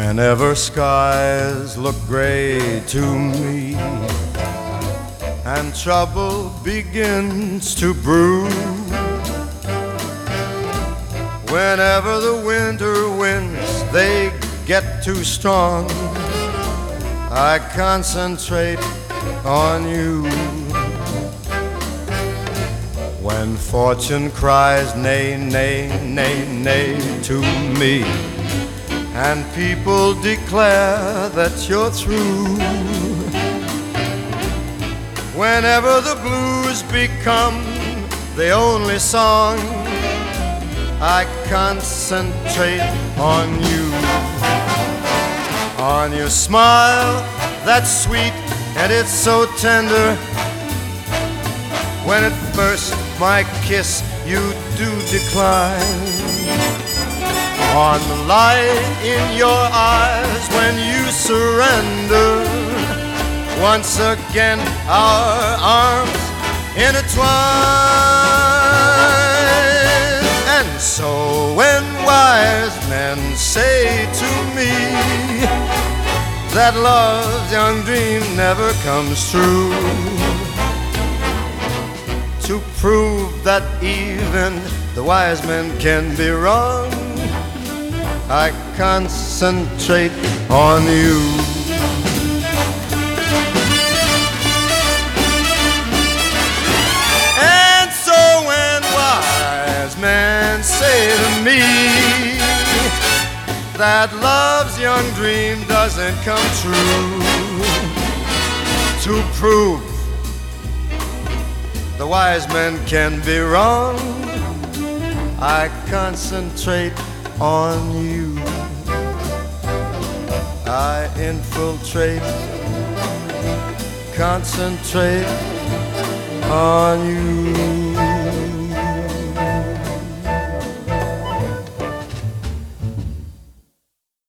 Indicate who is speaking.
Speaker 1: Whenever skies look gray to me and trouble begins to brew, whenever the winter winds they get too strong, I concentrate on you. When fortune cries nay, nay, nay, nay to me, and people declare that you're through, whenever the blues become the only song, I concentrate on you. On your smile that's sweet and it's so tender, when at first my kiss you do decline. On the light in your eyes when you surrender, once again our arms intertwine. And so when wise men say to me that love's young dream never comes true, to prove that even the wise men can be wrong, I concentrate on you. And so when wise men say to me that love's young dream doesn't come true, to prove the wise men can be wrong, I concentrate on you. I infiltrate, concentrate on you.